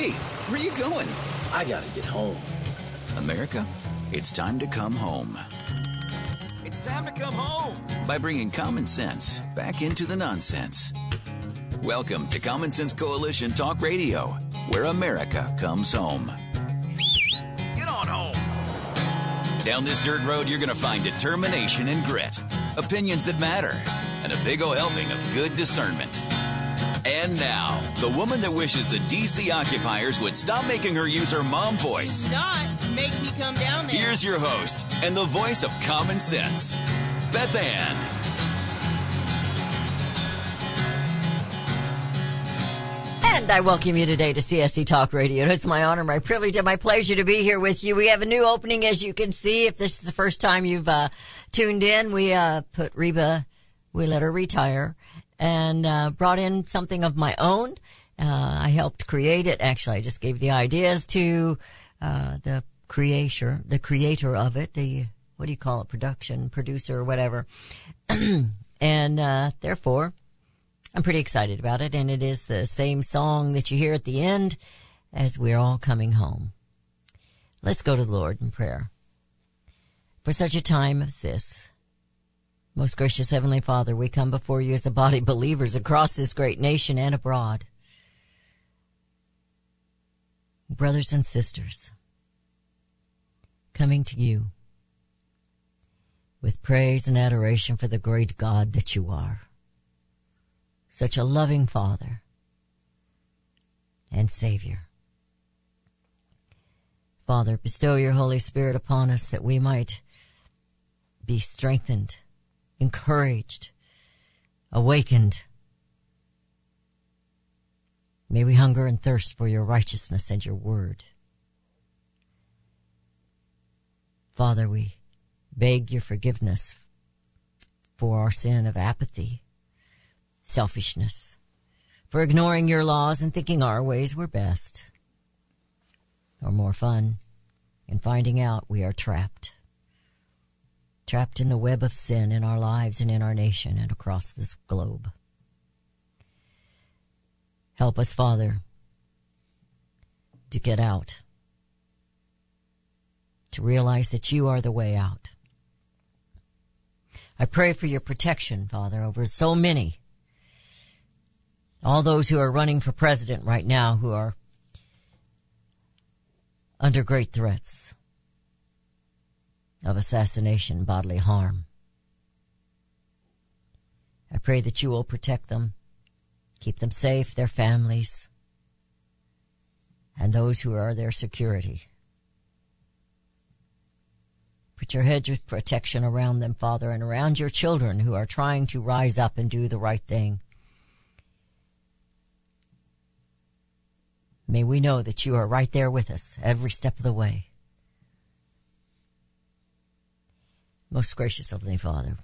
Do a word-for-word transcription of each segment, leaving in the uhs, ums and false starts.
Hey, where are you going? I gotta get home. America, it's time to come home. It's time to come home. By bringing common sense back into the nonsense. Welcome to Common Sense Coalition Talk Radio, where America comes home. Get on home. Down this dirt road, you're going to find determination and grit, opinions that matter, and a big ol' helping of good discernment. And now, the woman that wishes the D C occupiers would stop making her use her mom voice. Do not make me come down there. Here's your host and the voice of common sense, Beth Ann. And I welcome you today to C S C Talk Radio. It's my honor, my privilege, and my pleasure to be here with you. We have a new opening, as you can see. If this is the first time you've uh, tuned in, we uh, put Reba, we let her retire, and uh, brought in something of my own. Uh, I helped create it. Actually, I just gave the ideas to uh, the creator, the creator of it, the, what do you call it, production, producer, whatever. and uh, therefore, I'm pretty excited about it, and it is the same song that you hear at the end as we're all coming home. Let's go to the Lord in prayer. For such a time as this, most gracious Heavenly Father, we come before you as a body of believers across this great nation and abroad. Brothers and sisters, coming to you with praise and adoration for the great God that you are. Such a loving Father and Savior. Father, bestow your Holy Spirit upon us that we might be strengthened, encouraged, awakened. May we hunger and thirst for your righteousness and your word. Father, we beg your forgiveness for our sin of apathy, selfishness, for ignoring your laws and thinking our ways were best or more fun, and finding out we are trapped. Trapped in the web of sin in our lives and in our nation and across this globe. Help us, Father, to get out, to realize that you are the way out. I pray for your protection, Father, over so many, all those who are running for president right now who are under great threats of assassination, bodily harm. I pray that you will protect them, keep them safe, their families, and those who are their security. Put your hedge of protection around them, Father, and around your children who are trying to rise up and do the right thing. May we know that you are right there with us every step of the way. Most gracious Heavenly Father,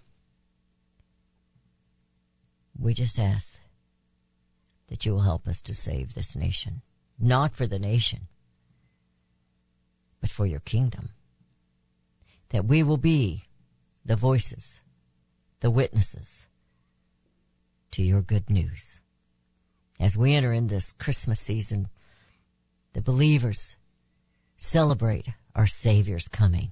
we just ask that you will help us to save this nation, not for the nation, but for your kingdom. That we will be the voices, the witnesses to your good news. As we enter in this Christmas season, the believers celebrate our Savior's coming.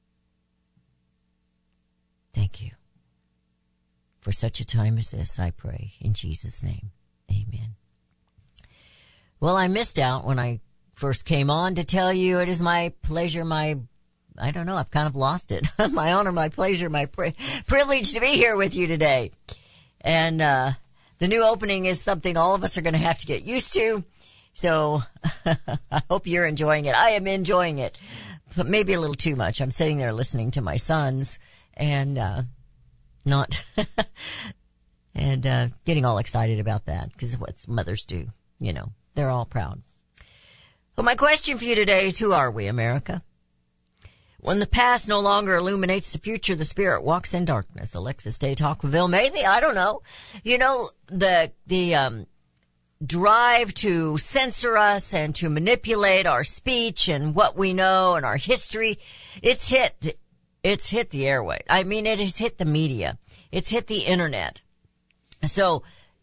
Thank you. For such a time as this, I pray in Jesus' name. Amen. Well, I missed out when I first came on to tell you it is my pleasure, my, I don't know, I've kind of lost it. My honor, my pleasure, my pri- privilege to be here with you today. And, uh, the new opening is something all of us are going to have to get used to. So I hope you're enjoying it. I am enjoying it, but maybe a little too much. I'm sitting there listening to my sons and, uh, not, and, uh, getting all excited about that because it's what mothers do. You know, they're all proud. Well, my question for you today is, who are we, America? When the past no longer illuminates the future, the spirit walks in darkness. Alexis de Tocqueville, maybe, I don't know. You know, the, the, um, drive to censor us and to manipulate our speech and what we know and our history, it's hit, it's hit the airway. I mean, it has hit the media. It's hit the internet. So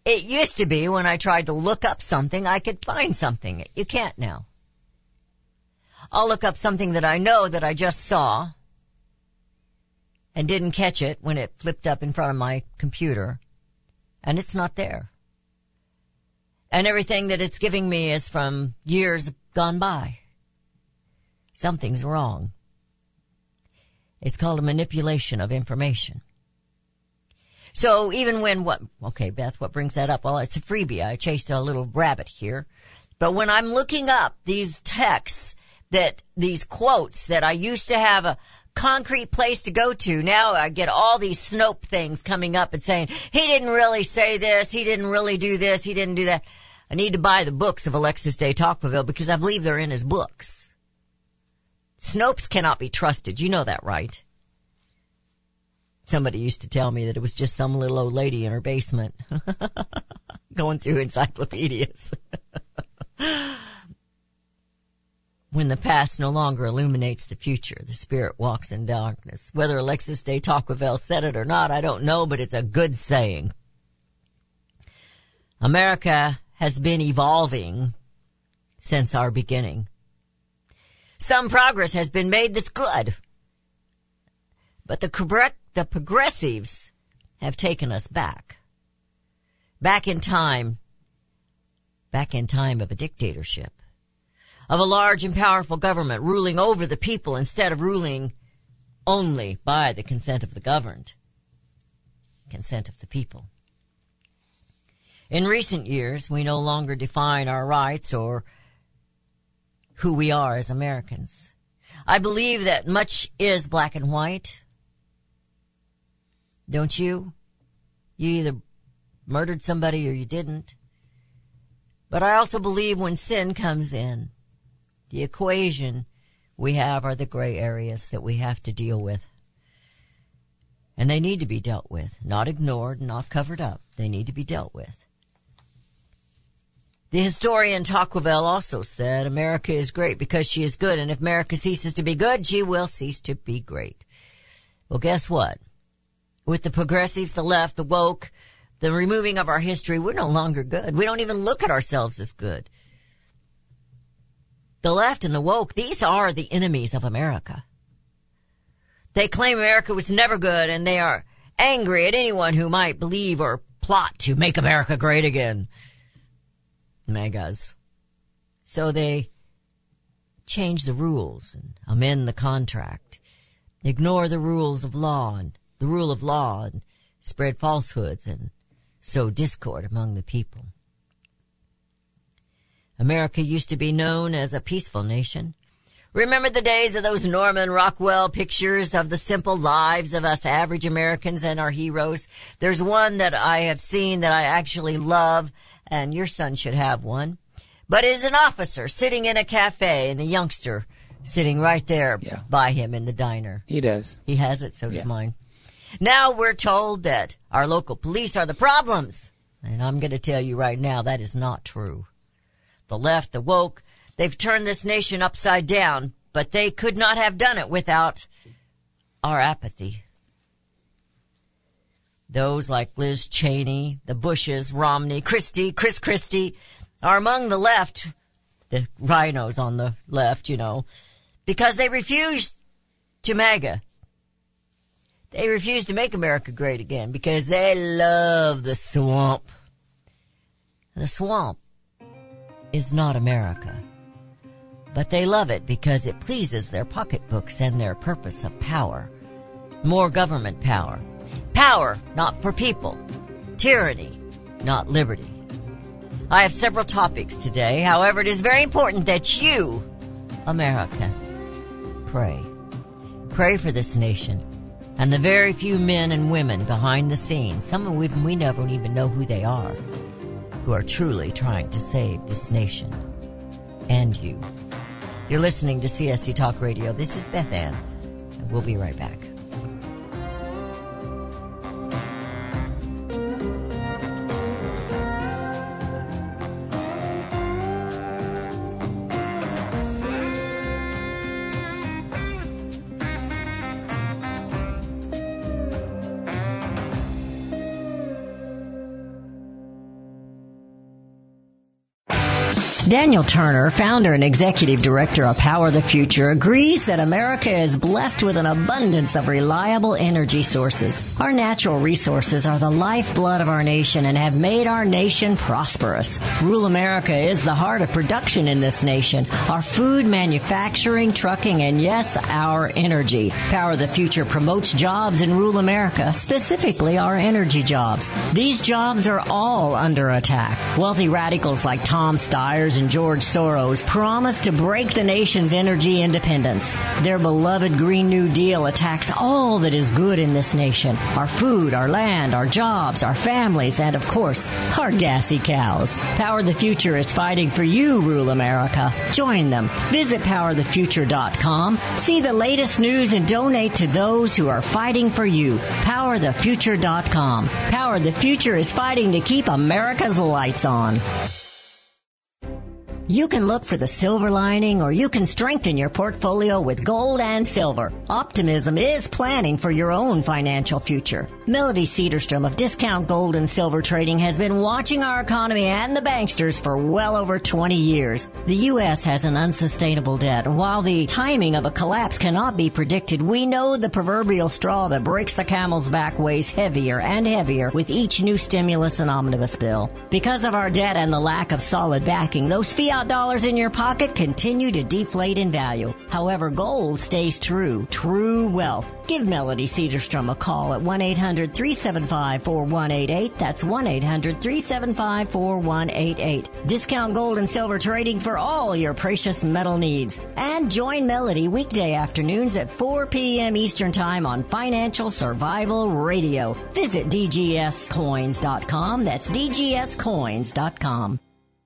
It used to be when I tried to look up something, I could find something. You can't now. I'll look up something that I know that I just saw and didn't catch it when it flipped up in front of my computer, and it's not there. And everything that it's giving me is from years gone by. Something's wrong. It's called a manipulation of information. So even when what, okay, Beth, what brings that up? Well, it's a freebie. I chased a little rabbit here. But when I'm looking up these texts, that these quotes that I used to have a concrete place to go to, now I get all these Snope things coming up and saying, he didn't really say this, he didn't really do this, he didn't do that. I need to buy the books of Alexis de Tocqueville because I believe they're in his books. Snopes cannot be trusted. You know that, right? Somebody used to tell me that it was just some little old lady in her basement going through encyclopedias. When the past no longer illuminates the future, the spirit walks in darkness. Whether Alexis de Tocqueville said it or not, I don't know, but it's a good saying. America has been evolving since our beginning. Some progress has been made that's good. But the correct, the progressives have taken us back. Back in time. Back in time of a dictatorship. Of a large and powerful government ruling over the people instead of ruling only by the consent of the governed. Consent of the people. In recent years, we no longer define our rights or who we are as Americans. I believe that much is black and white. Don't you? You either murdered somebody or you didn't. But I also believe when sin comes in, the equation we have are the gray areas that we have to deal with. And they need to be dealt with, not ignored, not covered up. They need to be dealt with. The historian Tocqueville also said, America is great because she is good, and if America ceases to be good, she will cease to be great. Well, guess what? With the progressives, the left, the woke, the removing of our history, we're no longer good. We don't even look at ourselves as good. The left and the woke, these are the enemies of America. They claim America was never good, and they are angry at anyone who might believe or plot to make America great again. Megas. So they change the rules and amend the contract, ignore the rules of law and the rule of law and spread falsehoods and sow discord among the people. America used to be known as a peaceful nation. Remember the days of those Norman Rockwell pictures of the simple lives of us average Americans and our heroes? There's one that I have seen that I actually love, and your son should have one. But it is an officer sitting in a cafe and a youngster sitting right there yeah. by him in the diner. He does. He has it, so does yeah. mine. Now we're told that our local police are the problems. And I'm going to tell you right now, that is not true. The left, the woke, they've turned this nation upside down, but they could not have done it without our apathy. Those like Liz Cheney, the Bushes, Romney, Christie, Chris Christie are among the left, the rhinos on the left, you know, because they refused to MAGA. They refuse to make America great again because they love the swamp. The swamp is not America, but they love it because it pleases their pocketbooks and their purpose of power. More government power. Power, not for people. Tyranny, not liberty. I have several topics today. However, it is very important that you, America, pray. Pray for this nation and the very few men and women behind the scenes, some of whom we never even know who they are, who are truly trying to save this nation and you. You're listening to C S C Talk Radio. This is Beth Ann, and we'll be right back. Daniel Turner, founder and executive director of Power the Future, agrees that America is blessed with an abundance of reliable energy sources. Our natural resources are the lifeblood of our nation and have made our nation prosperous. Rural America is the heart of production in this nation. Our food, manufacturing, trucking, and yes, our energy. Power the Future promotes jobs in rural America, specifically our energy jobs. These jobs are all under attack. Wealthy radicals like Tom Stiers and George Soros promise to break the nation's energy independence. Their beloved Green New Deal attacks all that is good in this nation. Our food, our land, our jobs, our families, and of course, our gassy cows. Power the Future is fighting for you, rural America. Join them. Visit power the future dot com. See the latest news and donate to those who are fighting for you. power the future dot com. Power the Future is fighting to keep America's lights on. You can look for the silver lining, or you can strengthen your portfolio with gold and silver. Optimism is planning for your own financial future. Melody Cedarstrom of Discount Gold and Silver Trading has been watching our economy and the banksters for well over twenty years. The U S has an unsustainable debt, and while the timing of a collapse cannot be predicted, we know the proverbial straw that breaks the camel's back weighs heavier and heavier with each new stimulus and omnibus bill. Because of our debt and the lack of solid backing, those fiat dollars in your pocket continue to deflate in value. However, gold stays true. True wealth. Give Melody Cedarstrom a call at one eight hundred three seven five four one eight eight. That's one eight hundred three seven five four one eight eight. Discount Gold and Silver Trading for all your precious metal needs. And join Melody weekday afternoons at four p.m. Eastern Time on Financial Survival Radio. Visit d g s coins dot com. That's d g s coins dot com.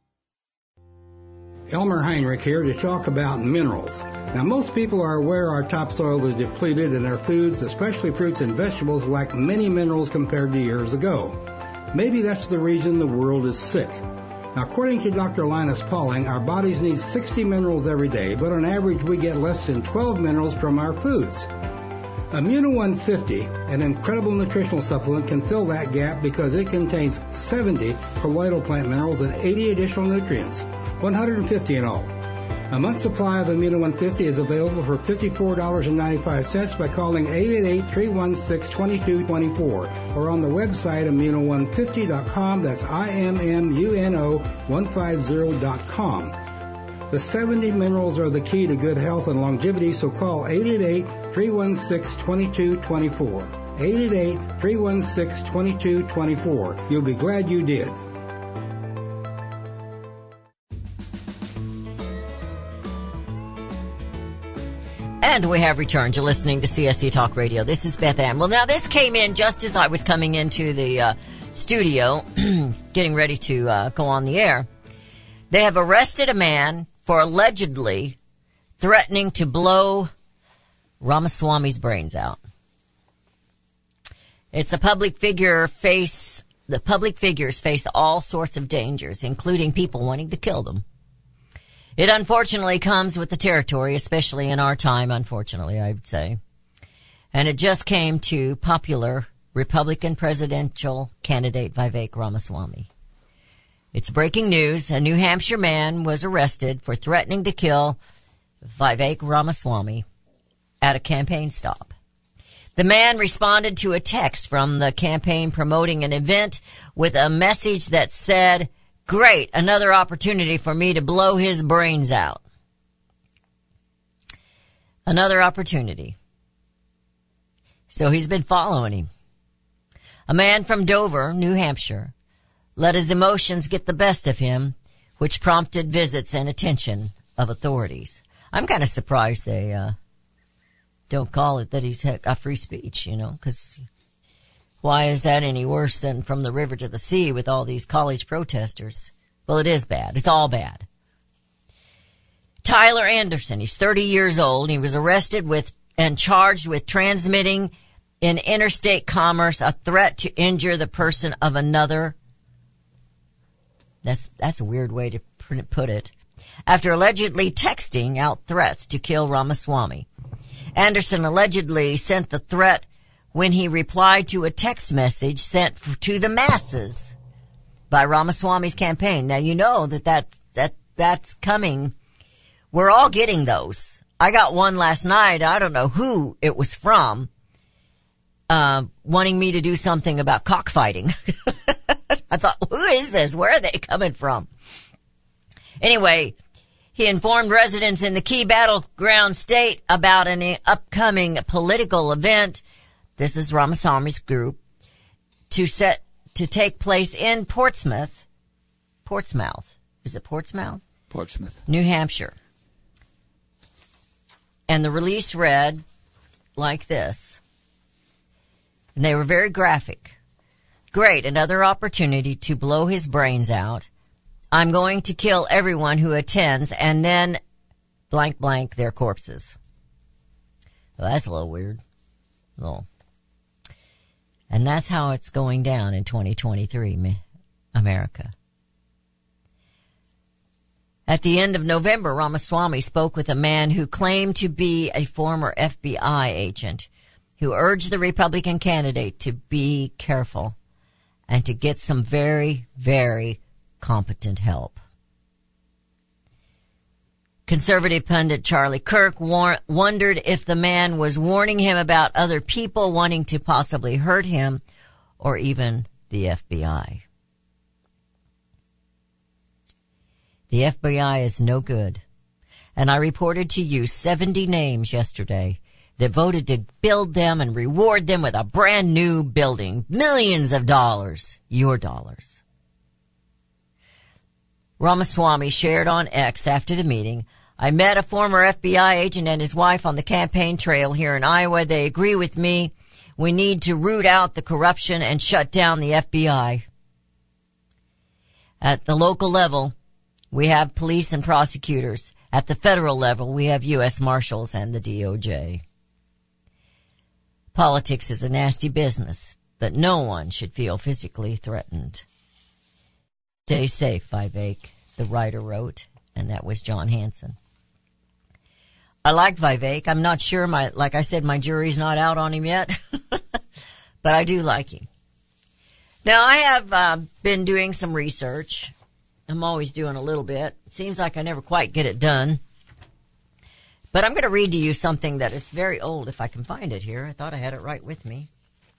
Elmer Heinrich here to talk about minerals. Now, most people are aware our topsoil is depleted and our foods, especially fruits and vegetables, lack many minerals compared to years ago. Maybe that's the reason the world is sick. Now, according to Doctor Linus Pauling, our bodies need sixty minerals every day, but on average we get less than twelve minerals from our foods. Immuno one fifty, an incredible nutritional supplement, can fill that gap because it contains seventy colloidal plant minerals and eighty additional nutrients. one hundred fifty in all. A month's supply of Immuno one fifty is available for fifty-four dollars and ninety-five cents by calling eight eight eight, three one six, two two two four or on the website immuno one fifty dot com. That's I M M U N O one fifty dot com. The seventy minerals are the key to good health and longevity, so call eight eight eight, three one six, two two two four. eight eight eight, three one six, two two two four. You'll be glad you did. And we have returned. You're listening to C S C Talk Radio. This is Beth Ann. Well, now this came in just as I was coming into the uh, studio, getting ready to uh, go on the air. They have arrested a man for allegedly threatening to blow Ramaswamy's brains out. It's a public figure face, the public figures face all sorts of dangers, including people wanting to kill them. It unfortunately comes with the territory, especially in our time, unfortunately, I would say. And it just came to popular Republican presidential candidate Vivek Ramaswamy. It's breaking news. A New Hampshire man was arrested for threatening to kill Vivek Ramaswamy at a campaign stop. The man responded to a text from the campaign promoting an event with a message that said, "Great, another opportunity for me to blow his brains out." Another opportunity. So he's been following him. A man from Dover, New Hampshire, let his emotions get the best of him, which prompted visits and attention of authorities. I'm kind of surprised they uh don't call it that he's got free speech, you know, because why is that any worse than from the river to the sea with all these college protesters? Well, it is bad. It's all bad. Tyler Anderson, he's thirty years old. He was arrested with and charged with transmitting in interstate commerce a threat to injure the person of another. That's, that's a weird way to put it. After allegedly texting out threats to kill Ramaswamy. Anderson allegedly sent the threat when he replied to a text message sent to the masses by Ramaswamy's campaign. Now, you know that that, that that's coming. We're all getting those. I got one last night. I don't know who it was from, uh, wanting me to do something about cockfighting. I thought, who is this? Where are they coming from? Anyway, he informed residents in the key battleground state about an upcoming political event. This is Ramaswamy's group to set to take place in Portsmouth, Portsmouth. Is it Portsmouth? Portsmouth, New Hampshire. And the release read like this. And they were very graphic. Great, another opportunity to blow his brains out. I'm going to kill everyone who attends and then blank blank their corpses. Well, that's a little weird. Little. And that's how it's going down in twenty twenty-three, America. At the end of November, Ramaswamy spoke with a man who claimed to be a former F B I agent who urged the Republican candidate to be careful and to get some very, very competent help. Conservative pundit Charlie Kirk war- wondered if the man was warning him about other people wanting to possibly hurt him or even the F B I. The F B I is no good. And I reported to you seventy names yesterday that voted to build them and reward them with a brand new building. Millions of dollars. Your dollars. Ramaswamy shared on X after the meeting, I met a former F B I agent and his wife on the campaign trail here in Iowa. They agree with me. We need to root out the corruption and shut down the F B I. At the local level, we have police and prosecutors. At the federal level, we have U S Marshals and the D O J. Politics is a nasty business, but no one should feel physically threatened. Stay safe, Vivek, the writer wrote, and that was John Hanson. I like Vivek. I'm not sure, my like I said, my jury's not out on him yet, but I do like him. Now, I have uh, been doing some research. I'm always doing a little bit. It seems like I never quite get it done. But I'm going to read to you something that is very old, if I can find it here. I thought I had it right with me.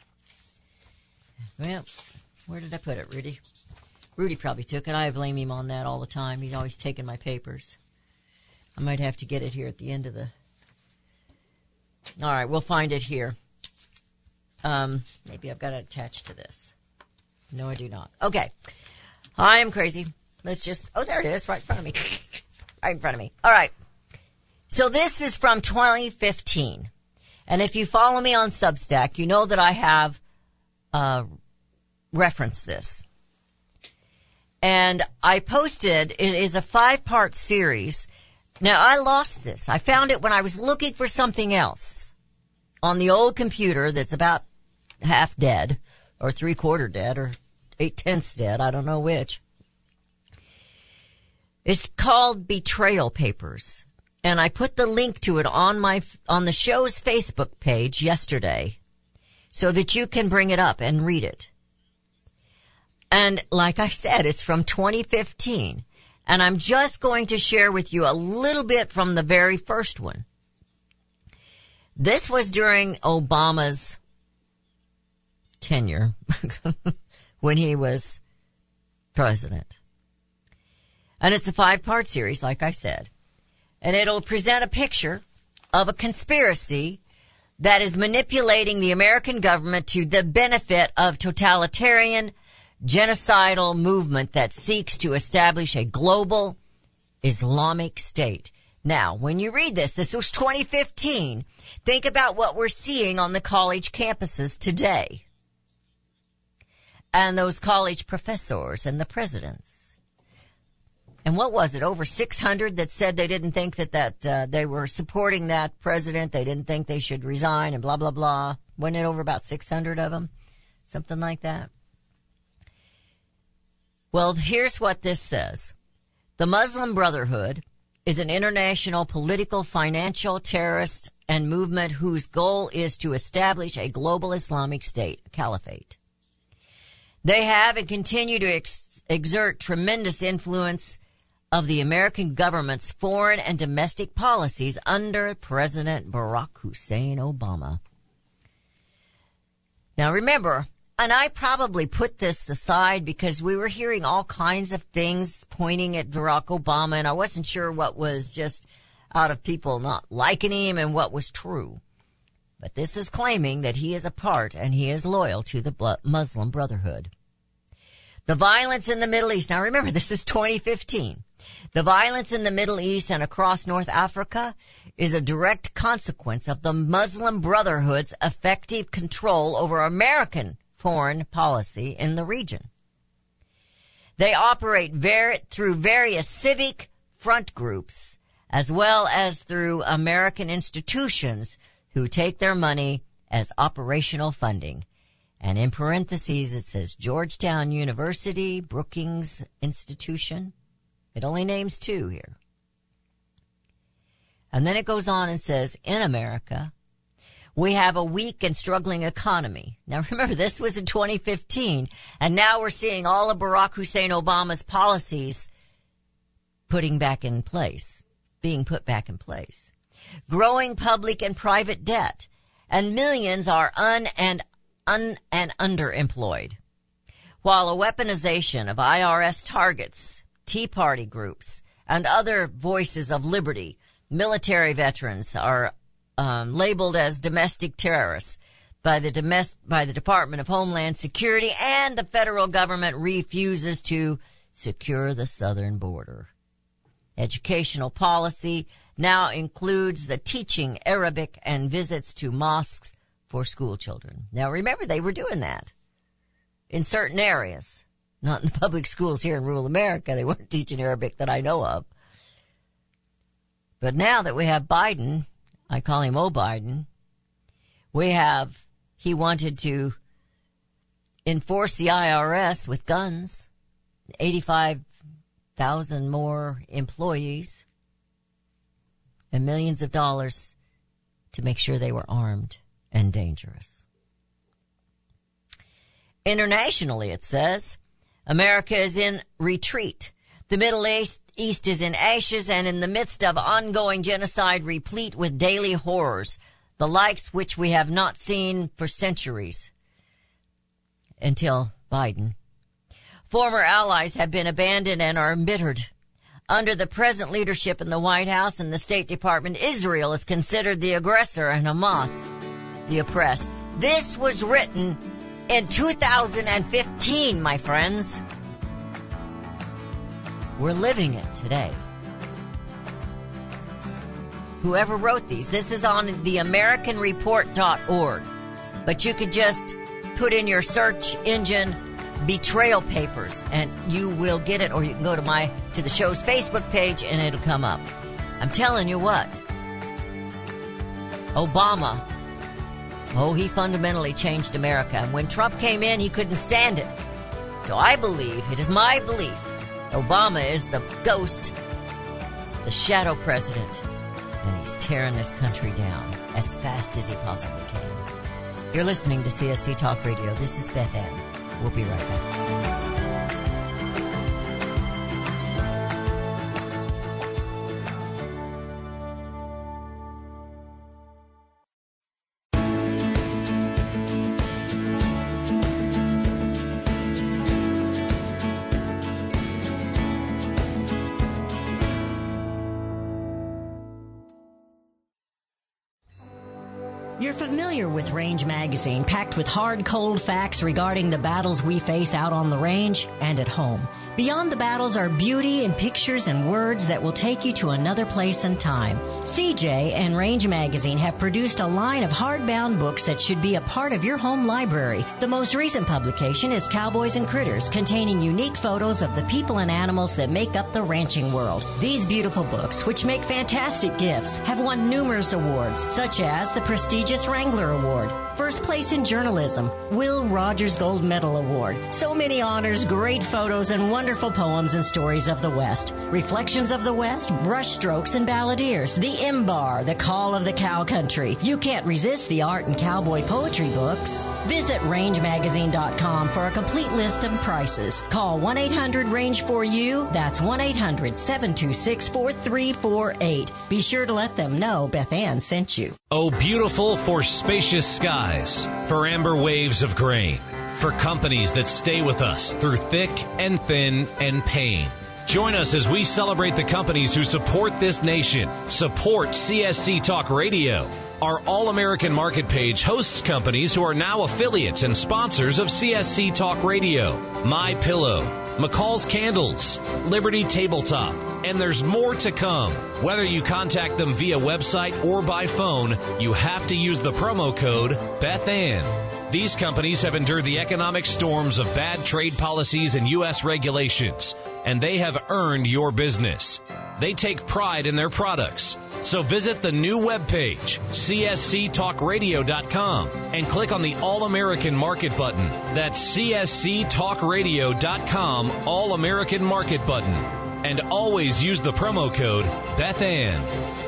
Well, where did I put it, Rudy? Rudy probably took it. I blame him on that all the time. He's always taking my papers. I might have to get it here at the end of the... All right, we'll find it here. Um, maybe I've got it attached to this. No, I do not. Okay. I am crazy. Let's just... Oh, there it is, right in front of me. Right in front of me. All right. So this is from twenty fifteen. And if you follow me on Substack, you know that I have uh, referenced this. And I posted, it is a five-part series. Now, I lost this. I found it when I was looking for something else on the old computer that's about half dead, or three-quarter dead, or eight-tenths dead. I don't know which. It's called Betrayal Papers. And I put the link to it on my, on the show's Facebook page yesterday so that you can bring it up and read it. And like I said, it's from twenty fifteen. And I'm just going to share with you a little bit from the very first one. This was during Obama's tenure when he was president. And it's a five-part series, like I said. And it'll present a picture of a conspiracy that is manipulating the American government to the benefit of totalitarian, genocidal movement that seeks to establish a global Islamic state. Now, when you read this, this was twenty fifteen, think about what we're seeing on the college campuses today. And those college professors and the presidents. And what was it, over six hundred that said they didn't think that, that uh, they were supporting that president, they didn't think they should resign and blah, blah, blah. Wasn't it over about six hundred of them? Something like that. Well, here's what this says. The Muslim Brotherhood is an international political, financial, terrorist, and movement whose goal is to establish a global Islamic state, a caliphate. They have and continue to ex- exert tremendous influence of the American government's foreign and domestic policies under President Barack Hussein Obama. Now remember, and I probably put this aside because we were hearing all kinds of things pointing at Barack Obama, and I wasn't sure what was just out of people not liking him and what was true. But this is claiming that he is a part and he is loyal to the Muslim Brotherhood. The violence in the Middle East. Now remember, this is twenty fifteen. The violence in the Middle East and across North Africa is a direct consequence of the Muslim Brotherhood's effective control over American foreign policy in the region. They operate ver- through various civic front groups as well as through American institutions who take their money as operational funding. And in parentheses, it says Georgetown University, Brookings Institution. It only names two here. And then it goes on and says, in America, we have a weak and struggling economy. Now remember, this was in twenty fifteen, and now we're seeing all of Barack Hussein Obama's policies putting back in place, being put back in place. Growing public and private debt, and millions are un and un and underemployed. While a weaponization of I R S targets, Tea Party groups, and other voices of liberty, military veterans are um, labeled as domestic terrorists by the domest- by the Department of Homeland Security, and the federal government refuses to secure the southern border. Educational policy now includes the teaching Arabic and visits to mosques for school children. Now remember, they were doing that in certain areas. Not in the public schools here in rural America. They weren't teaching Arabic that I know of. But now that we have Biden, I call him O Biden, we have, he wanted to enforce the I R S with guns, eighty-five thousand more employees, and millions of dollars to make sure they were armed and dangerous. Internationally, it says, America is in retreat. The Middle East, East is in ashes and in the midst of ongoing genocide replete with daily horrors, the likes which we have not seen for centuries. Until Biden. Former allies have been abandoned and are embittered. Under the present leadership in the White House and the State Department, Israel is considered the aggressor and Hamas the oppressed. This was written in two thousand fifteen, my friends. We're living it today. Whoever wrote these, this is on the American Report dot org. But you could just put in your search engine betrayal papers and you will get it, or you can go to my to the show's Facebook page and it'll come up. I'm telling you what, Obama, oh, he fundamentally changed America. And when Trump came in, he couldn't stand it. So I believe, it is my belief, Obama is the ghost, the shadow president, and he's tearing this country down as fast as he possibly can. You're listening to C S C Talk Radio. This is Beth Ann. We'll be right back. You're familiar with Range Magazine, packed with hard, cold facts regarding the battles we face out on the range and at home. Beyond the battles are beauty and pictures and words that will take you to another place and time. C J and Range Magazine have produced a line of hardbound books that should be a part of your home library. The most recent publication is Cowboys and Critters, containing unique photos of the people and animals that make up the ranching world. These beautiful books, which make fantastic gifts, have won numerous awards, such as the prestigious Wrangler Award. first place in journalism, Will Rogers Gold Medal Award. So many honors, great photos, and wonderful poems and stories of the West. Reflections of the West, brushstrokes and balladeers, the Imbar, the Call of the Cow Country. You can't resist the art and cowboy poetry books. Visit range magazine dot com for a complete list of prices. Call one eight hundred range four U. That's one eight hundred seven two six four three four eight. Be sure to let them know Beth Ann sent you. Oh, beautiful for spacious skies, for amber waves of grain, for companies that stay with us through thick and thin and pain. Join us as we celebrate the companies who support this nation. Support C S C Talk Radio. Our All-American Market page hosts companies who are now affiliates and sponsors of C S C Talk Radio. My Pillow, McCall's Candles, Liberty Tabletop, and there's more to come. Whether you contact them via website or by phone, you have to use the promo code Beth Ann. These companies have endured the economic storms of bad trade policies and U S regulations, and they have earned your business. They take pride in their products. So visit the new webpage, C S C talk radio dot com, and click on the All-American Market button. That's C S C talk radio dot com, All-American Market button. And always use the promo code Beth Ann.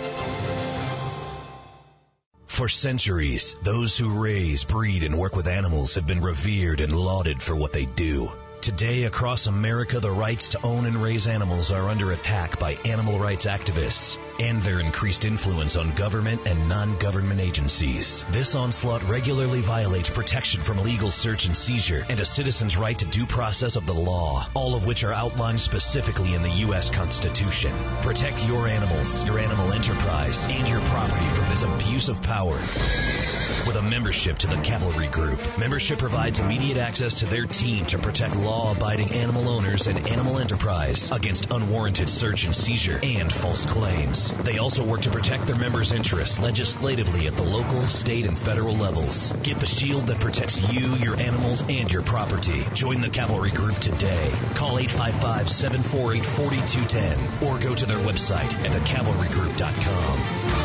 For centuries, those who raise, breed, and work with animals have been revered and lauded for what they do. Today, across America, the rights to own and raise animals are under attack by animal rights activists and their increased influence on government and non-government agencies. This onslaught regularly violates protection from illegal search and seizure and a citizen's right to due process of the law, all of which are outlined specifically in the U S Constitution. Protect your animals, your animal enterprise, and your property from this abuse of power. With a membership to the Cavalry Group, membership provides immediate access to their team to protect law-abiding animal owners and animal enterprise against unwarranted search and seizure and false claims. They also work to protect their members' interests legislatively at the local, state, and federal levels. Get the shield that protects you, your animals, and your property. Join the Cavalry Group today. Call eight five five, seven four eight, four two one zero or go to their website at the cavalry group dot com.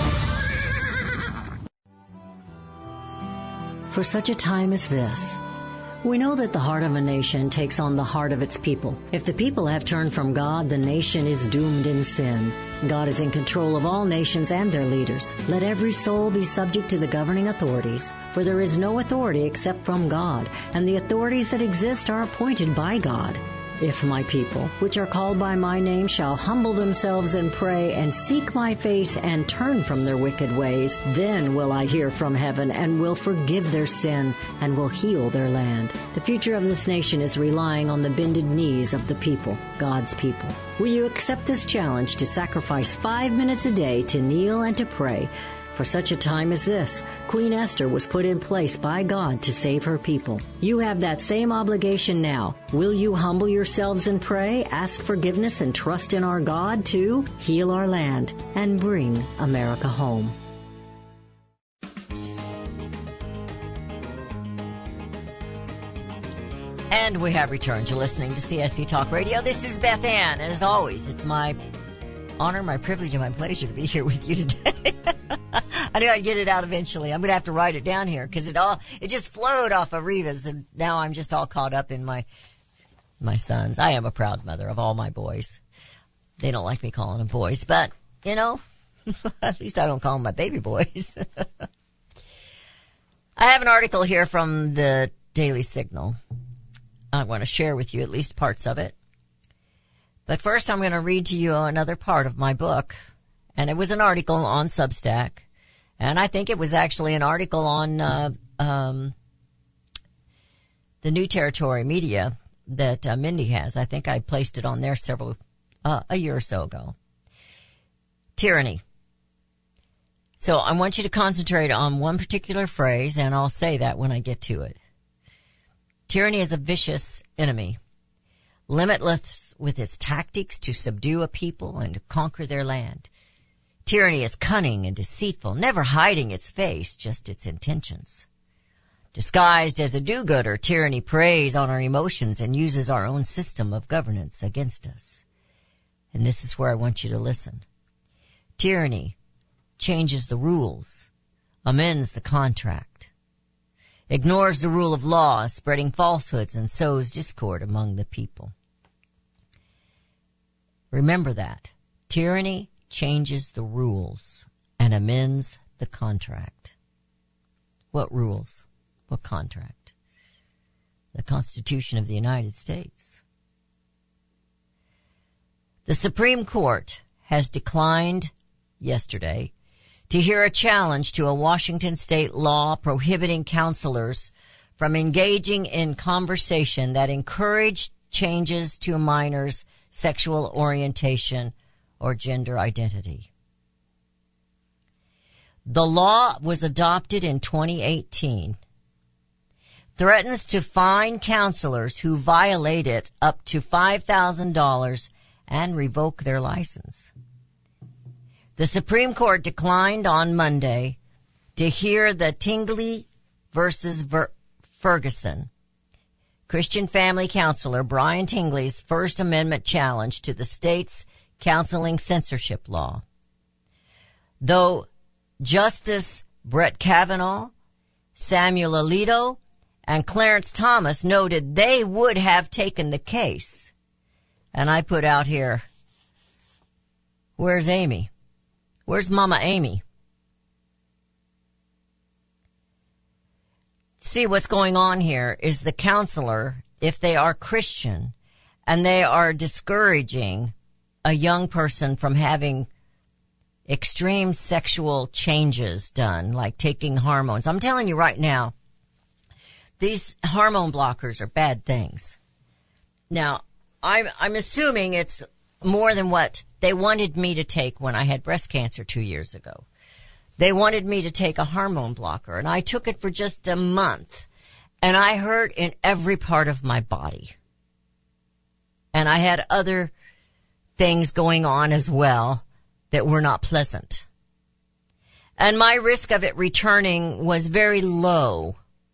For such a time as this, we know that the heart of a nation takes on the heart of its people. If the people have turned from God, the nation is doomed in sin. God is in control of all nations and their leaders. Let every soul be subject to the governing authorities, for there is no authority except from God, and the authorities that exist are appointed by God. If my people, which are called by my name, shall humble themselves and pray and seek my face and turn from their wicked ways, then will I hear from heaven and will forgive their sin and will heal their land. The future of this nation is relying on the bended knees of the people, God's people. Will you accept this challenge to sacrifice five minutes a day to kneel and to pray? For such a time as this, Queen Esther was put in place by God to save her people. You have that same obligation now. Will you humble yourselves and pray, ask forgiveness, and trust in our God to heal our land and bring America home? And we have returned. You're listening to C S C Talk Radio. This is Beth Ann, and as always, it's my honor, my privilege, and my pleasure to be here with you today. I knew I'd get it out eventually. I'm going to have to write it down here because it all, it just flowed off of Reva's, and now I'm just all caught up in my, my sons. I am a proud mother of all my boys. They don't like me calling them boys, but, you know, at least I don't call them my baby boys. I have an article here from the Daily Signal. I want to share with you at least parts of it. But first I'm going to read to you another part of my book. And it was an article on Substack. And I think it was actually an article on uh, um, the New Territory Media that uh, Mindy has. I think I placed it on there several, uh, a year or so ago. Tyranny. So I want you to concentrate on one particular phrase, and I'll say that when I get to it. Tyranny is a vicious enemy, limitless with its tactics to subdue a people and to conquer their land. Tyranny is cunning and deceitful, never hiding its face, just its intentions. Disguised as a do-gooder, tyranny preys on our emotions and uses our own system of governance against us. And this is where I want you to listen. Tyranny changes the rules, amends the contract. ignores the rule of law, spreading falsehoods, and sows discord among the people. Remember that. Tyranny changes the rules and amends the contract. What rules? What contract? The Constitution of the United States. The Supreme Court has declined yesterday to hear a challenge to a Washington state law prohibiting counselors from engaging in conversation that encouraged changes to a minor's sexual orientation or gender identity. The law was adopted in twenty eighteen, threatens to fine counselors who violate it up to five thousand dollars and revoke their license. The Supreme Court declined on Monday to hear the Tingley versus Ver- Ferguson, Christian family counselor Brian Tingley's First Amendment challenge to the state's counseling censorship law. Though Justice Brett Kavanaugh, Samuel Alito, and Clarence Thomas noted they would have taken the case. And I put out here, where's Amy? Where's Mama Amy? See, what's going on here is the counselor, if they are Christian, and they are discouraging a young person from having extreme sexual changes done, like taking hormones. I'm telling you right now, these hormone blockers are bad things. Now, I'm, I'm assuming it's more than what they wanted me to take when I had breast cancer two years ago. They wanted me to take a hormone blocker, and I took it for just a month, and I hurt in every part of my body. And I had other things going on as well that were not pleasant. And my risk of it returning was very low.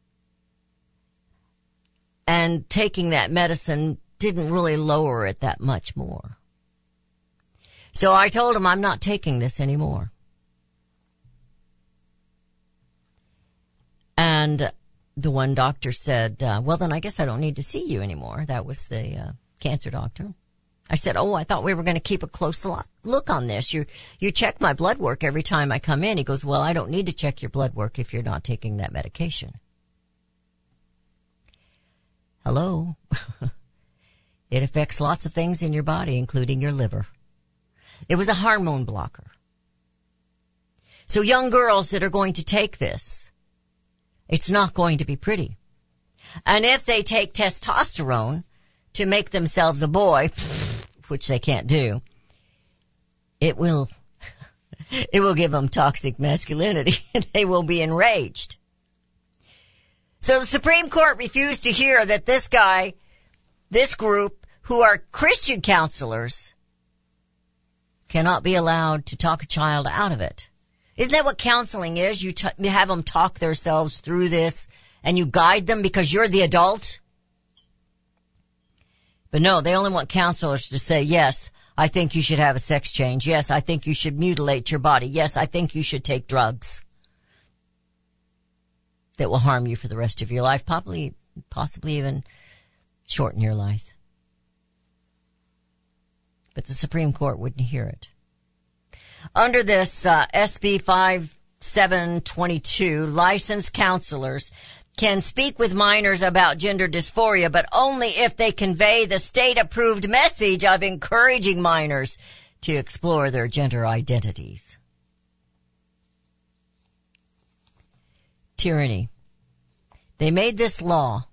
And taking that medicine didn't really lower it that much more. So I told him I'm not taking this anymore. And the one doctor said, uh, well, then I guess I don't need to see you anymore. That was the uh, cancer doctor. I said, oh, I thought we were going to keep a close look on this. You you check my blood work every time I come in. He goes, well, I don't need to check your blood work if you're not taking that medication. Hello? It affects lots of things in your body, including your liver. It was a hormone blocker. So young girls that are going to take this, it's not going to be pretty. And if they take testosterone to make themselves a boy, which they can't do, it will, it will give them toxic masculinity and they will be enraged. So the Supreme Court refused to hear that this guy, this group, who are Christian counselors, cannot be allowed to talk a child out of it. Isn't that what counseling is? You, t- you have them talk themselves through this and you guide them because you're the adult? But no, they only want counselors to say, yes, I think you should have a sex change. Yes, I think you should mutilate your body. Yes, I think you should take drugs that will harm you for the rest of your life, probably, possibly even shorten your life. But the Supreme Court wouldn't hear it. Under this uh, S B fifty-seven twenty-two, licensed counselors can speak with minors about gender dysphoria, but only if they convey the state-approved message of encouraging minors to explore their gender identities. Tyranny. They made this law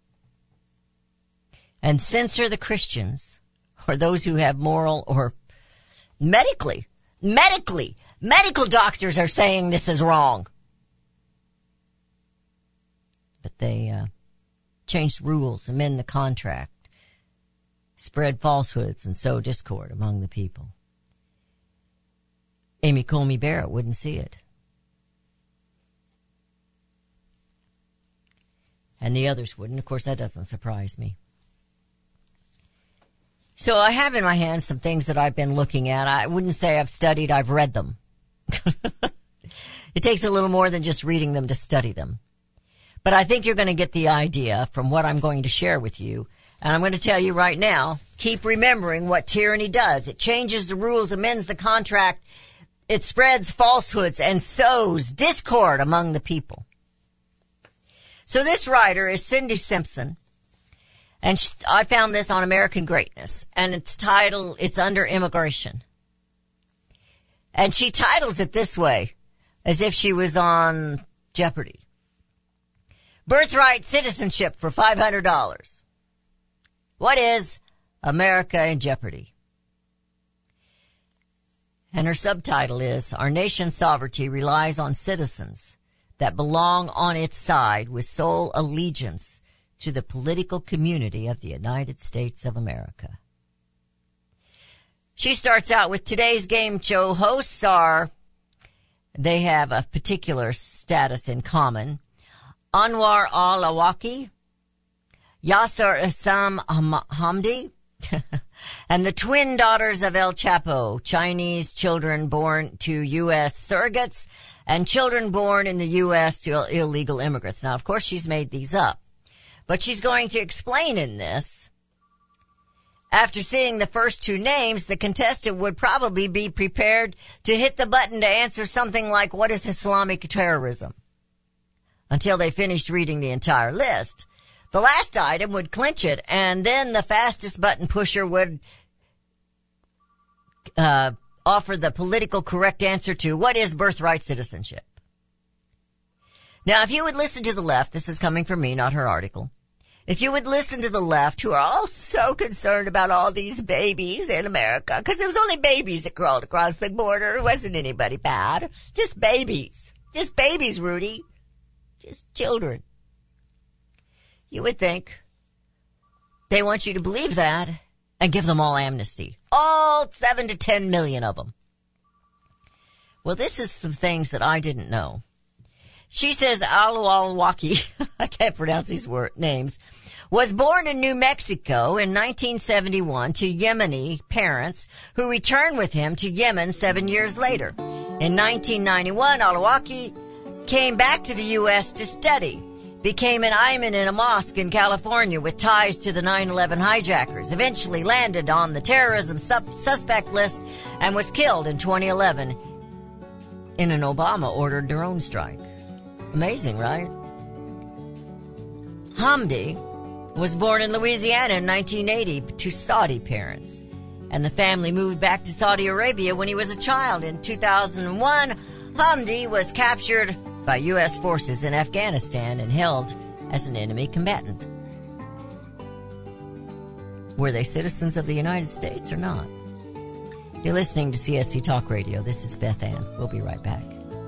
and censor the Christians or those who have moral or medically, medically, medical doctors are saying this is wrong. But they uh, changed rules, amend the contract, spread falsehoods, and sow discord among the people. Amy Coney Barrett wouldn't see it. And the others wouldn't. Of course, that doesn't surprise me. So I have in my hands some things that I've been looking at. I wouldn't say I've studied, I've read them. It takes a little more than just reading them to study them. But I think you're going to get the idea from what I'm going to share with you. And I'm going to tell you right now, keep remembering what tyranny does. It changes the rules, amends the contract. It spreads falsehoods and sows discord among the people. So this writer is Cindy Simpson. And she, I found this on American Greatness. And its title, it's under immigration. And she titles it this way, as if she was on Jeopardy. Birthright citizenship for five hundred dollars. What is America in Jeopardy? And her subtitle is, Our nation's sovereignty relies on citizens that belong on its side with sole allegiance to the political community of the United States of America. She starts out with today's game show hosts are, they have a particular status in common. Anwar al-Awlaki, Yasser Issam Hamdi, and the twin daughters of El Chapo, Chinese children born to U S surrogates and children born in the U S to illegal immigrants. Now, of course, she's made these up, but she's going to explain in this. After seeing the first two names, the contestant would probably be prepared to hit the button to answer something like, what is Islamic terrorism? Until they finished reading the entire list. The last item would clinch it, and then the fastest button pusher would uh, offer the political correct answer to, what is birthright citizenship? Now, if you would listen to the left, this is coming from me, not her article. If you would listen to the left, who are all so concerned about all these babies in America, because it was only babies that crawled across the border. It wasn't anybody bad. Just babies. Just babies, Rudy. Just children. You would think they want you to believe that and give them all amnesty. All seven to ten million of them. Well, this is some things that I didn't know. She says al-Awlaki, I can't pronounce these word, names, was born in New Mexico in nineteen seventy-one to Yemeni parents who returned with him to Yemen seven years later. In nineteen ninety-one, al-Awlaki came back to the U S to study, became an imam in a mosque in California with ties to the nine eleven hijackers, eventually landed on the terrorism sub- suspect list and was killed in twenty eleven in an Obama-ordered drone strike. Amazing, right? Hamdi was born in Louisiana in nineteen eighty to Saudi parents, and the family moved back to Saudi Arabia when he was a child. In two thousand one, Hamdi was captured by U S forces in Afghanistan and held as an enemy combatant. Were they citizens of the United States or not? You're listening to C S C Talk Radio. This is Beth Ann. We'll be right back.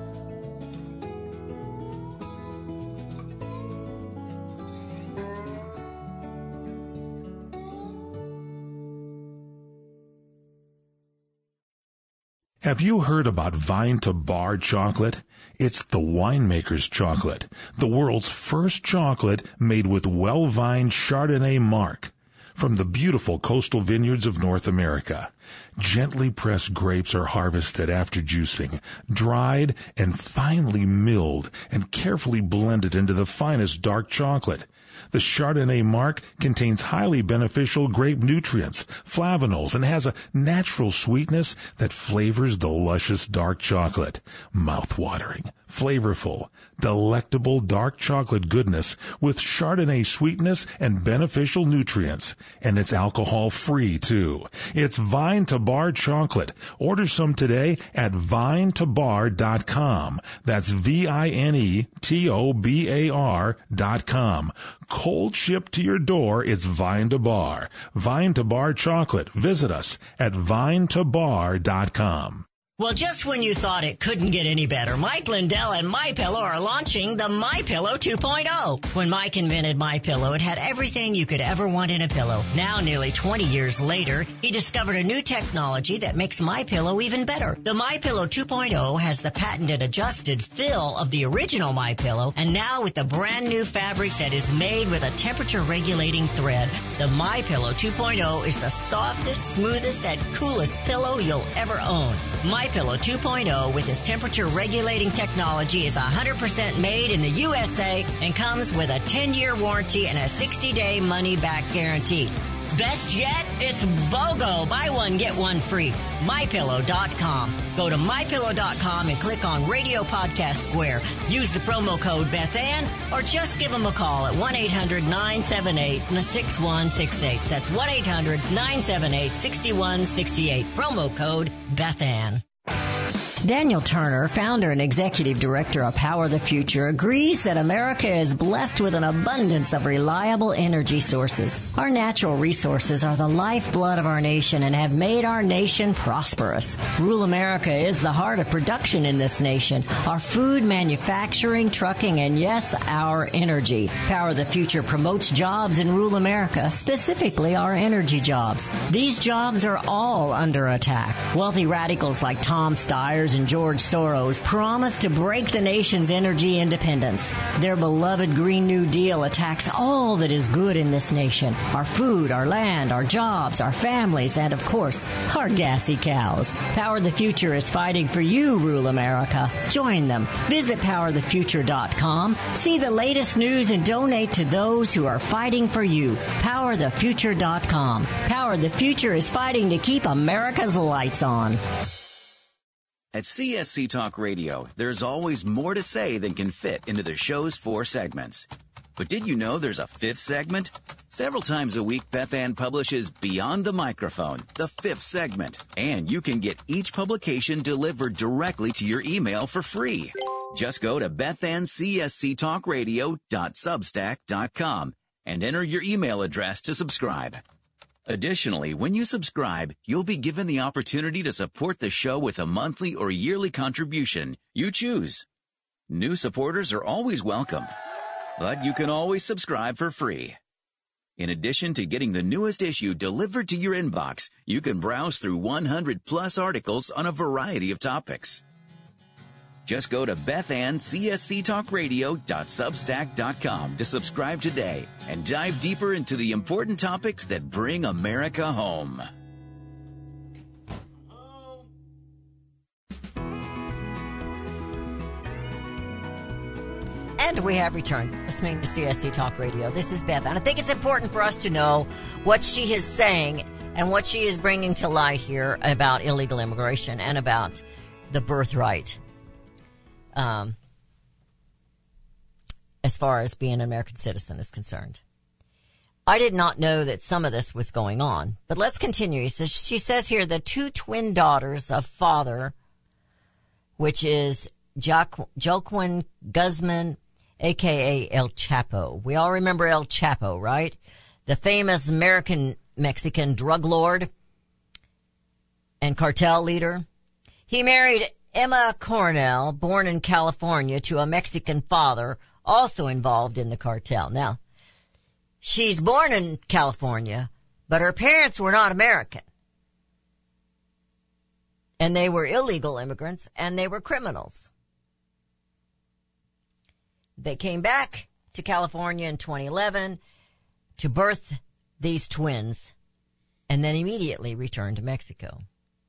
Have you heard about Vine to Bar chocolate? It's the winemaker's chocolate, the world's first chocolate made with well-vined Chardonnay marc from the beautiful coastal vineyards of North America. Gently pressed grapes are harvested after juicing, dried and finely milled and carefully blended into the finest dark chocolate. The Chardonnay marc contains highly beneficial grape nutrients, flavanols, and has a natural sweetness that flavors the luscious dark chocolate. Mouth-watering, flavorful, delectable dark chocolate goodness with Chardonnay sweetness and beneficial nutrients. And it's alcohol-free, too. It's Vine to Bar chocolate. Order some today at vine to bar dot com. That's V I N E T O B A R dot com. Cold shipped to your door, it's Vine to Bar. Vine to Bar chocolate. Visit us at vine to bar dot com. Well, just when you thought it couldn't get any better, Mike Lindell and MyPillow are launching the MyPillow two point oh. When Mike invented MyPillow, it had everything you could ever want in a pillow. Now, nearly twenty years later, he discovered a new technology that makes MyPillow even better. The MyPillow two point oh has the patented adjusted fill of the original MyPillow, and now with the brand new fabric that is made with a temperature-regulating thread, the MyPillow two point oh is the softest, smoothest, and coolest pillow you'll ever own. My MyPillow two point oh with its temperature regulating technology is one hundred percent made in the U S A and comes with a ten-year warranty and a sixty-day money-back guarantee. Best yet, it's BOGO. Buy one, get one free. My Pillow dot com. Go to My Pillow dot com and click on Radio Podcast Square. Use the promo code BethAnn or just give them a call at one eight hundred nine seven eight six one six eight. That's one eight hundred nine seven eight six one six eight. Promo code BethAnn. Daniel Turner, founder and executive director of Power the Future, agrees that America is blessed with an abundance of reliable energy sources. Our natural resources are the lifeblood of our nation and have made our nation prosperous. Rural America is the heart of production in this nation. Our food, manufacturing, trucking, and yes, our energy. Power the Future promotes jobs in rural America, specifically our energy jobs. These jobs are all under attack. Wealthy radicals like Tom Steyer and George Soros promise to break the nation's energy independence. Their beloved Green New Deal attacks all that is good in this nation. Our food, our land, our jobs, our families, and of course, our gassy cows. Power the Future is fighting for you, rural America. Join them. Visit power the future dot com. See the latest news and donate to those who are fighting for you. power the future dot com. Power the Future is fighting to keep America's lights on. At C S C Talk Radio, there's always more to say than can fit into the show's four segments. But did you know there's a fifth segment? Several times a week, BethAnn publishes Beyond the Microphone, the fifth segment. And you can get each publication delivered directly to your email for free. Just go to beth ann c s c talk radio dot substack dot com and enter your email address to subscribe. Additionally, when you subscribe, you'll be given the opportunity to support the show with a monthly or yearly contribution. You choose. New supporters are always welcome, but you can always subscribe for free. In addition to getting the newest issue delivered to your inbox, you can browse through one hundred plus articles on a variety of topics. Just go to beth ann c s c talk radio dot substack dot com to subscribe today and dive deeper into the important topics that bring America home. And we have returned, listening to C S C Talk Radio. This is Beth, and I think it's important for us to know what she is saying and what she is bringing to light here about illegal immigration and about the birthright. Um, as far as being an American citizen is concerned. I did not know that some of this was going on, but let's continue. So she says here the two twin daughters of father, which is jo- Joaquin Guzman, a k a. El Chapo. We all remember El Chapo, right? The famous American Mexican drug lord and cartel leader. He married Emma Cornell, born in California, to a Mexican father, also involved in the cartel. Now, she's born in California, but her parents were not American. And they were illegal immigrants, and they were criminals. They came back to California in twenty eleven to birth these twins, and then immediately returned to Mexico.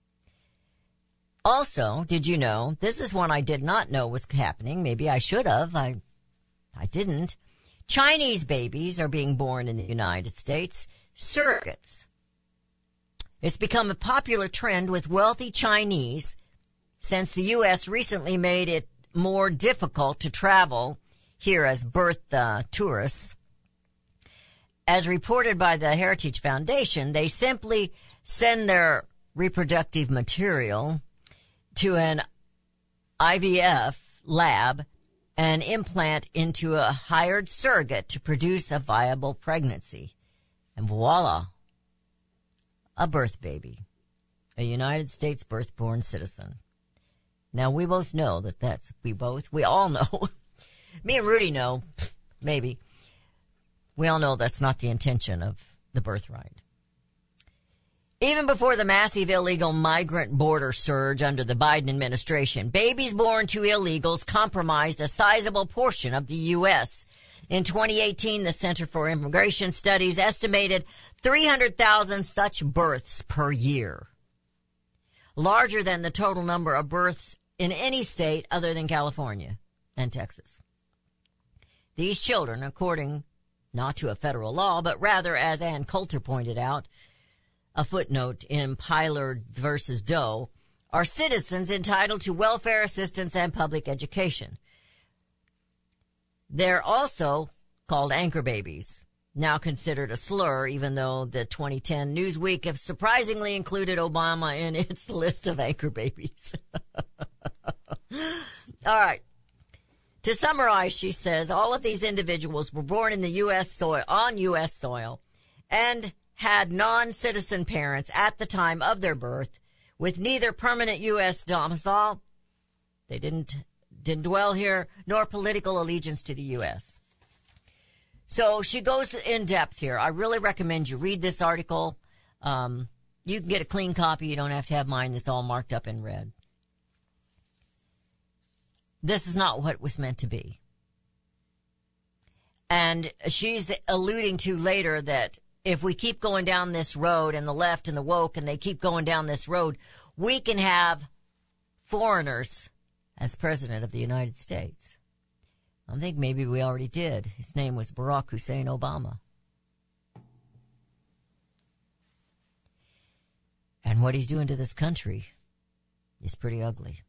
Also, did you know, this is one I did not know was happening. Maybe I should have. I I didn't. Chinese babies are being born in the United States. Surrogates. It's become a popular trend with wealthy Chinese since the U S recently made it more difficult to travel here as birth uh, tourists. As reported by the Heritage Foundation, they simply send their reproductive material to an I V F lab and implant into a hired surrogate to produce a viable pregnancy. And voila, a birth baby, a United States birth-born citizen. Now, we both know that that's, we both, we all know, me and Rudy know, maybe, we all know that's not the intention of the birthright. Even before the massive illegal migrant border surge under the Biden administration, babies born to illegals compromised a sizable portion of the U S. In twenty eighteen, the Center for Immigration Studies estimated three hundred thousand such births per year. larger than the total number of births in any state other than California and Texas. These children, according not to a federal law, but rather, as Ann Coulter pointed out, a footnote in Pylard versus Doe, are citizens entitled to welfare assistance and public education. They're also called anchor babies, now considered a slur, even though the twenty ten Newsweek have surprisingly included Obama in its list of anchor babies. All right. To summarize, she says, all of these individuals were born in the U S soil, on U S soil, and had non-citizen parents at the time of their birth with neither permanent U S domicile, they didn't, didn't dwell here, nor political allegiance to the U S. So she goes in depth here. I really recommend you read this article. Um, you can get a clean copy. You don't have to have mine that's all marked up in red. This is not what it was meant to be. And she's alluding to later that if we keep going down this road, and the left and the woke, and they keep going down this road, we can have foreigners as president of the United States. I think maybe we already did. His name was Barack Hussein Obama. And what he's doing to this country is pretty ugly.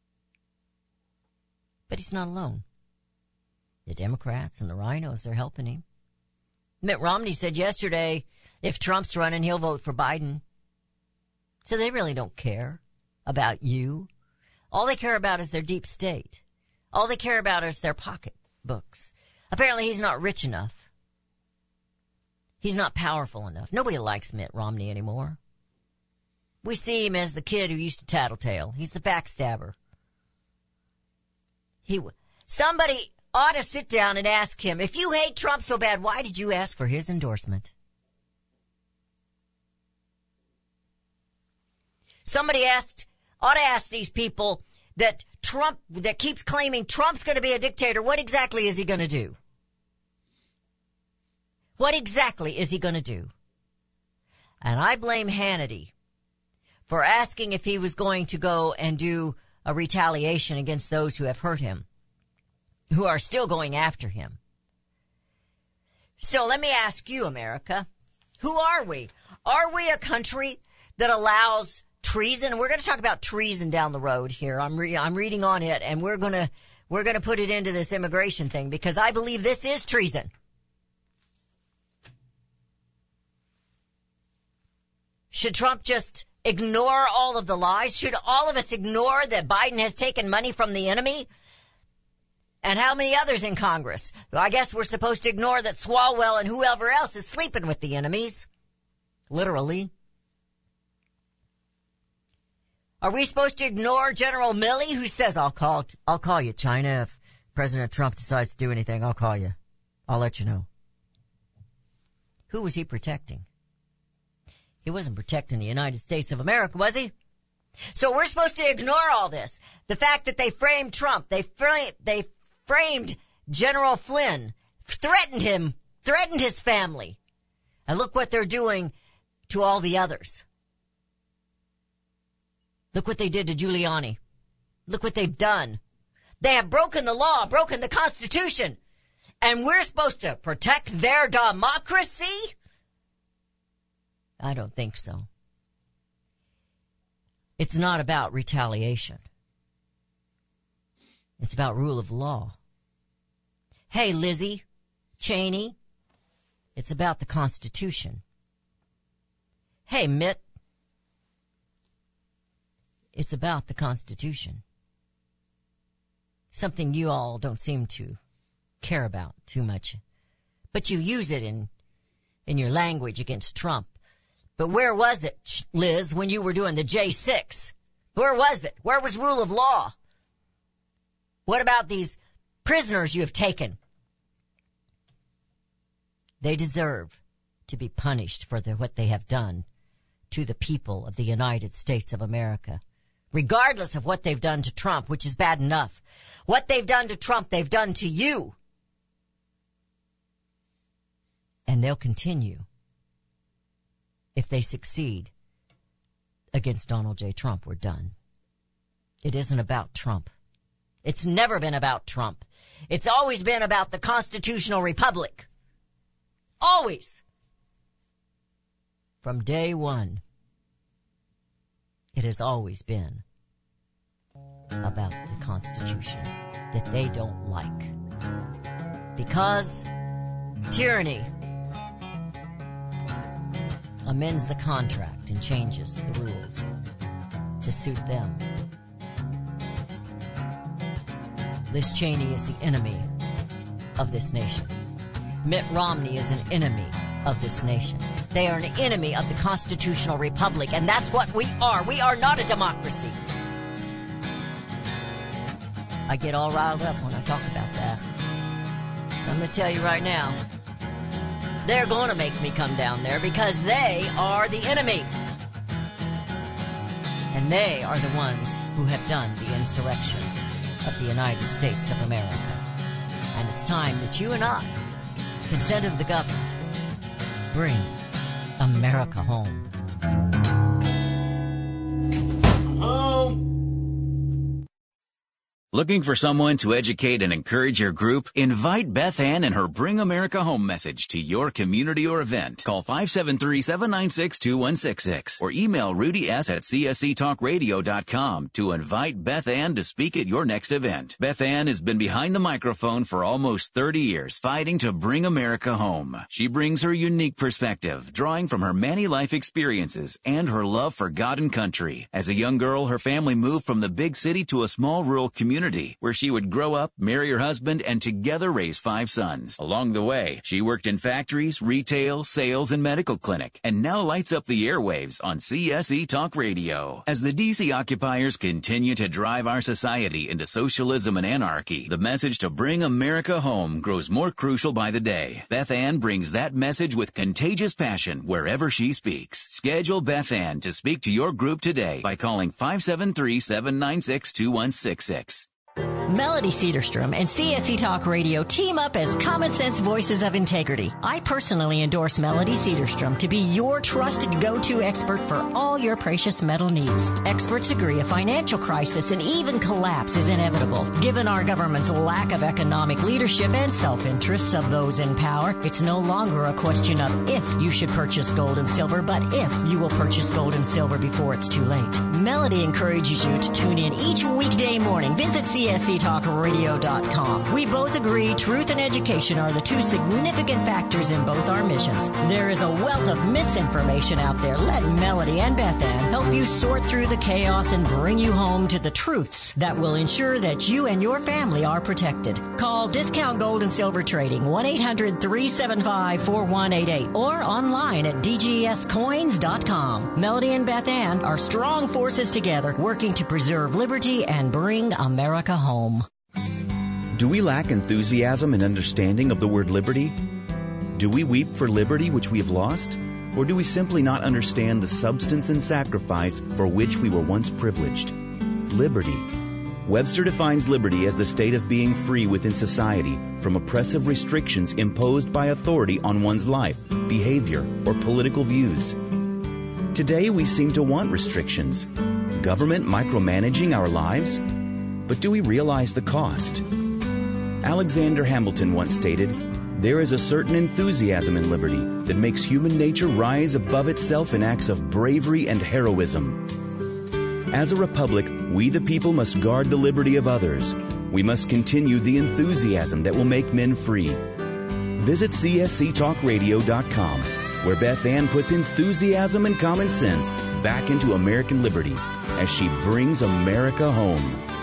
But he's not alone. The Democrats and the rhinos, they're helping him. Mitt Romney said yesterday, if Trump's running, he'll vote for Biden. So they really don't care about you. All they care about is their deep state. All they care about is their pocketbooks. Apparently he's not rich enough. He's not powerful enough. Nobody likes Mitt Romney anymore. We see him as the kid who used to tattletale. He's the backstabber. He, somebody ought to sit down and ask him, if you hate Trump so bad, why did you ask for his endorsement? Somebody asked, ought to ask these people that Trump, that keeps claiming Trump's going to be a dictator, what exactly is he going to do? What exactly is he going to do? And I blame Hannity for asking if he was going to go and do a retaliation against those who have hurt him, who are still going after him. So let me ask you, America, who are we? Are we a country that allows treason? We're going to talk about treason down the road here. I'm re- I'm reading on it, and we're going to we're going to put it into this immigration thing because I believe this is treason. Should Trump just ignore all of the lies? Should all of us ignore that Biden has taken money from the enemy? And how many others in Congress? Well, I guess we're supposed to ignore that Swalwell and whoever else is sleeping with the enemies. Literally. Are we supposed to ignore General Milley, who says, I'll call, I'll call you, China. If President Trump decides to do anything, I'll call you. I'll let you know. Who was he protecting? He wasn't protecting the United States of America, was he? So we're supposed to ignore all this. The fact that they framed Trump, they framed, they framed General Flynn, threatened him, threatened his family. And look what they're doing to all the others. Look what they did to Giuliani. Look what they've done. They have broken the law, broken the Constitution. And we're supposed to protect their democracy? I don't think so. It's not about retaliation. It's about rule of law. Hey, Lizzie Cheney, it's about the Constitution. Hey, Mitt, it's about the Constitution. Something you all don't seem to care about too much. But you use it in, in your language against Trump. But where was it, Liz, when you were doing the J six? Where was it? Where was rule of law? What about these prisoners you have taken? They deserve to be punished for the, what they have done to the people of the United States of America, regardless of what they've done to Trump, which is bad enough. What they've done to Trump, they've done to you. And they'll continue. If they succeed, against Donald J. Trump were done. It isn't about Trump. It's never been about Trump. It's always been about the constitutional republic. Always. From day one, it has always been about the Constitution that they don't like. Because tyranny amends the contract and changes the rules to suit them. Liz Cheney is the enemy of this nation. Mitt Romney is an enemy of this nation. They are an enemy of the constitutional republic, and that's what we are. We are not a democracy. I get all riled up when I talk about that. I'm going to tell you right now, they're going to make me come down there because they are the enemy. And they are the ones who have done the insurrection of the United States of America. And it's time that you and I, consent of the governed, bring America home. Home. Looking for someone to educate and encourage your group? Invite Beth Ann and her Bring America Home message to your community or event. Call five seven three, seven nine six, two one six six or email Rudy S at C S C talk radio dot com to invite Beth Ann to speak at your next event. Beth Ann has been behind the microphone for almost thirty years, fighting to bring America home. She brings her unique perspective, drawing from her many life experiences and her love for God and country. As a young girl, her family moved from the big city to a small rural community where she would grow up, marry her husband, and together raise five sons. Along the way, she worked in factories, retail, sales, and medical clinic, and now lights up the airwaves on C S E Talk Radio. As the D C occupiers continue to drive our society into socialism and anarchy, the message to bring America home grows more crucial by the day. Beth Ann brings that message with contagious passion wherever she speaks. Schedule Beth Ann to speak to your group today by calling five seven three, seven nine six, two one six six. Melody Cedarstrom and C S C Talk Radio team up as common sense voices of integrity. I personally endorse Melody Cedarstrom to be your trusted go-to expert for all your precious metal needs. Experts agree a financial crisis and even collapse is inevitable. Given our government's lack of economic leadership and self-interests of those in power, it's no longer a question of if you should purchase gold and silver, but if you will purchase gold and silver before it's too late. Melody encourages you to tune in each weekday morning. Visit C S C talk radio dot com. We both agree truth and education are the two significant factors in both our missions. There is a wealth of misinformation out there. Let Melody and Beth Ann help you sort through the chaos and bring you home to the truths that will ensure that you and your family are protected. Call Discount Gold and Silver Trading, one eight hundred, three seven five, four one eight eight, or online at d g s coins dot com. Melody and Beth Ann are strong forces together, working to preserve liberty and bring America home. Do we lack enthusiasm and understanding of the word liberty? Do we weep for liberty which we have lost? Or do we simply not understand the substance and sacrifice for which we were once privileged? Liberty. Webster defines liberty as the state of being free within society from oppressive restrictions imposed by authority on one's life, behavior, or political views. Today we seem to want restrictions. Government micromanaging our lives? But do we realize the cost? Alexander Hamilton once stated, "There is a certain enthusiasm in liberty that makes human nature rise above itself in acts of bravery and heroism." As a republic, we the people must guard the liberty of others. We must continue the enthusiasm that will make men free. Visit C S C talk radio dot com, where Beth Ann puts enthusiasm and common sense back into American liberty as she brings America home.